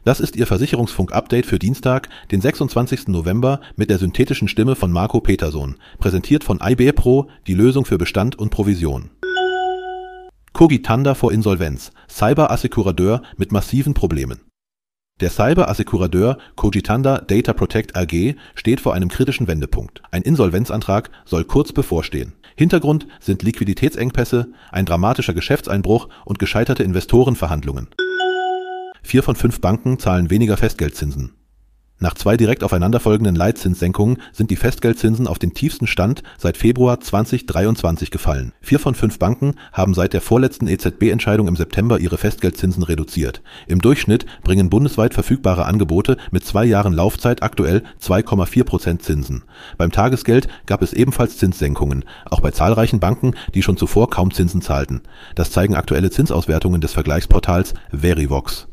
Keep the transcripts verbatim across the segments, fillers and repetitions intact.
Das ist Ihr Versicherungsfunk-Update für Dienstag, den sechsundzwanzigsten November mit der synthetischen Stimme von Marco Petersohn, präsentiert von IBPro, die Lösung für Bestand und Provision. Cogitanda vor Insolvenz, Cyber-Assekurateur mit massiven Problemen. Der Cyber-Assekurateur Cogitanda Data Protect A G steht vor einem kritischen Wendepunkt. Ein Insolvenzantrag soll kurz bevorstehen. Hintergrund sind Liquiditätsengpässe, ein dramatischer Geschäftseinbruch und gescheiterte Investorenverhandlungen. Vier von fünf Banken zahlen weniger Festgeldzinsen. Nach zwei direkt aufeinanderfolgenden Leitzinssenkungen sind die Festgeldzinsen auf den tiefsten Stand seit Februar zweitausenddreiundzwanzig gefallen. Vier von fünf Banken haben seit der vorletzten E Z B-Entscheidung im September ihre Festgeldzinsen reduziert. Im Durchschnitt bringen bundesweit verfügbare Angebote mit zwei Jahren Laufzeit aktuell zwei Komma vier Prozent Zinsen. Beim Tagesgeld gab es ebenfalls Zinssenkungen, auch bei zahlreichen Banken, die schon zuvor kaum Zinsen zahlten. Das zeigen aktuelle Zinsauswertungen des Vergleichsportals Verivox.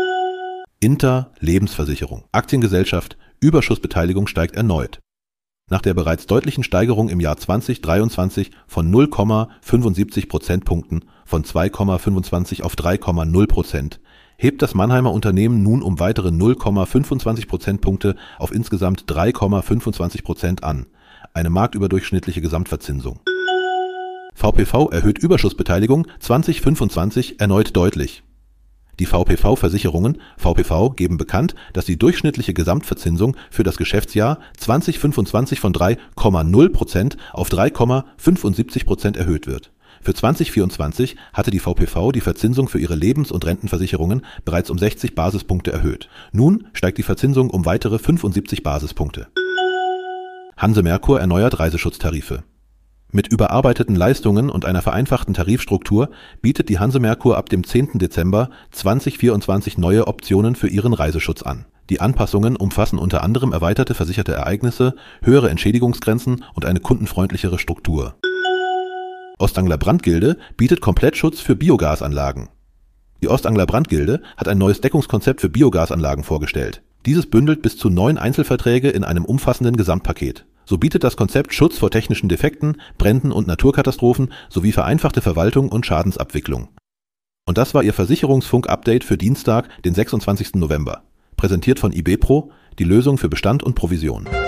Inter Lebensversicherung. Aktiengesellschaft, Überschussbeteiligung steigt erneut. Nach der bereits deutlichen Steigerung im Jahr zweitausenddreiundzwanzig von null Komma fünfundsiebzig Prozentpunkten von zwei Komma fünfundzwanzig auf drei Komma null Prozent hebt das Mannheimer Unternehmen nun um weitere null Komma fünfundzwanzig Prozentpunkte auf insgesamt drei Komma fünfundzwanzig Prozent an. Eine marktüberdurchschnittliche Gesamtverzinsung. V P V erhöht Überschussbeteiligung zweitausendfünfundzwanzig erneut deutlich. Die V P V-Versicherungen V P V geben bekannt, dass die durchschnittliche Gesamtverzinsung für das Geschäftsjahr zweitausendfünfundzwanzig von drei Komma null Prozent auf drei Komma fünfundsiebzig Prozent erhöht wird. Für zweitausendvierundzwanzig hatte die V P V die Verzinsung für ihre Lebens- und Rentenversicherungen bereits um sechzig Basispunkte erhöht. Nun steigt die Verzinsung um weitere fünfundsiebzig Basispunkte. Hanse Merkur erneuert Reiseschutztarife. Mit überarbeiteten Leistungen und einer vereinfachten Tarifstruktur bietet die Hanse Merkur ab dem zehnten Dezember zweitausendvierundzwanzig neue Optionen für ihren Reiseschutz an. Die Anpassungen umfassen unter anderem erweiterte versicherte Ereignisse, höhere Entschädigungsgrenzen und eine kundenfreundlichere Struktur. Ostangler Brandgilde bietet Komplettschutz für Biogasanlagen. Die Ostangler Brandgilde hat ein neues Deckungskonzept für Biogasanlagen vorgestellt. Dieses bündelt bis zu neun Einzelverträge in einem umfassenden Gesamtpaket. So bietet das Konzept Schutz vor technischen Defekten, Bränden und Naturkatastrophen sowie vereinfachte Verwaltung und Schadensabwicklung. Und das war Ihr Versicherungsfunk-Update für Dienstag, den sechsundzwanzigsten November. Präsentiert von IBPro, die Lösung für Bestand und Provision.